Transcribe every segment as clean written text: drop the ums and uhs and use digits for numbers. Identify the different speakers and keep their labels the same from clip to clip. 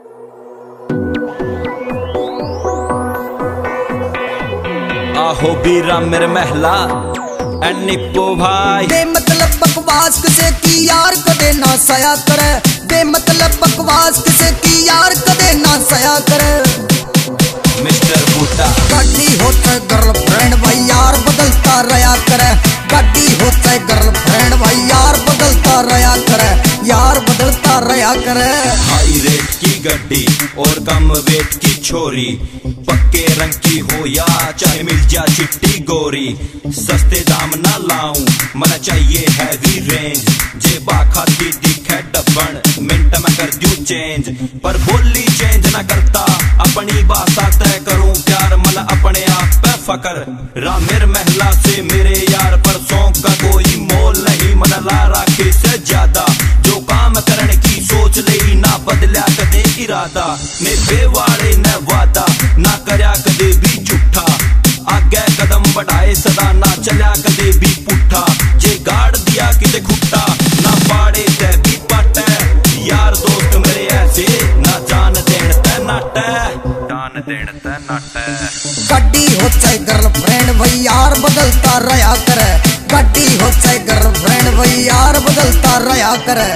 Speaker 1: आहो बीरा मेरे महला निप्पो भाई।
Speaker 2: बेमतलब बकवास किसे की यार कदे ना सया करे, बेमतलब बकवास किसे की यार कदे ना सया करे।
Speaker 1: मिस्टर बूटा
Speaker 2: गाड़ी होता गर्लफ्रेंड भाई यार बदलता रहा करे, गाड़ी होता गर्लफ्रेंड भाई यार बदलता रहा करे, यार बदलता रहा करे।
Speaker 1: हाई रेट की गड्डी और कम वेट की छोरी, पक्के रंग की हो या चाहे मिल जा चिट्टी गोरी, सस्ते दाम ना लाऊं मना चाहिए हैवी रेंज, जेबा खाती दिखे डबन मिनट में कर दूं चेंज, पर बोली चेंज ना करता अपनी भाषा तय करूं प्यार मला अपने आप पे फकर। रामेर महला से मेरे यार पर सौंप का कोई मोल नहीं, मन ला राखे से ज्यादा जो काम करने की सोच ले ना बदल्या कदे इरादा, ने बेवाड़े न वादा ना करया कदे भी झूठा, आगे कदम बढ़ाए सदा ना चल्या कदे भी पुठा, जे गाड़ दिया किते खुट्टा ना पाड़े ते भी पाटे, यार दोस्त मेरे ऐसे ना जान देन ते नाटे, जान देन ते नाटे।
Speaker 2: गाड़ी हो चाहे गर्लफ्रेंड भाई यार बदलता रहा करे, गाड़ी हो चाहे गर्लफ्रेंड भाई यार बदलता रहा करे।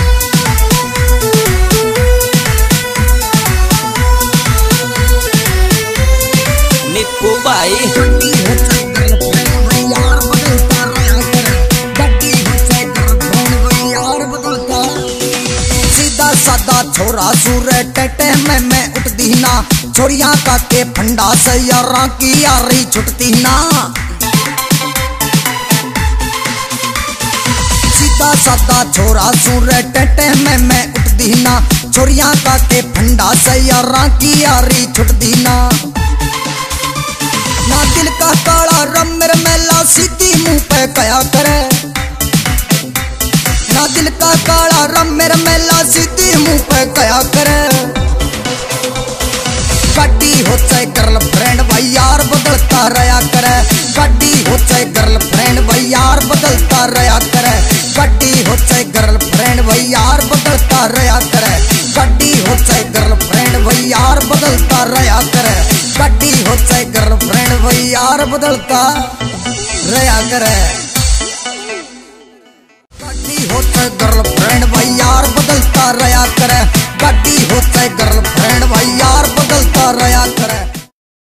Speaker 1: निप्पू भाई
Speaker 2: गाड़ी हो चाहे गर्लफ्रेंड भाई यार बदलता रहा करे, गाड़ी हो चाहे गर्लफ्रेंड भाई यार बदलता। सीधा सादा छोरा सूरे टेटे में मैं उठती ना, छोरियां का के फंडा से यारा की यारी छुटती ना। सीधा सादा छोरा सूरे टेटे में मैं उठती ना, छोरियां का के फंडा से यारा की यारी छुटती ना। ना दिल का काला रम मेरे मेला सीधी मुंह पे कया करे, ना दिल का काला रम मेरे मेला सीधी मुंह पे कया करे। गाड़ी हो चाहे गर्लफ्रेंड भाई यार बदलता रहा करे, गाड़ी हो चाहे गर्लफ्रेंड भाई यार बदलता रहा करे, गाड़ी हो चाहे गर्लफ्रेंड भाई यार बदलता रहा करे, गाड़ी हो चाहे गर्लफ्रेंड भाई यार बदलता रहा करे, गाड़ी हो चाहे गर्लफ्रेंड भाई यार बदलता रहा करे। गाड़ी हो चाहे गर्लफ्रेंड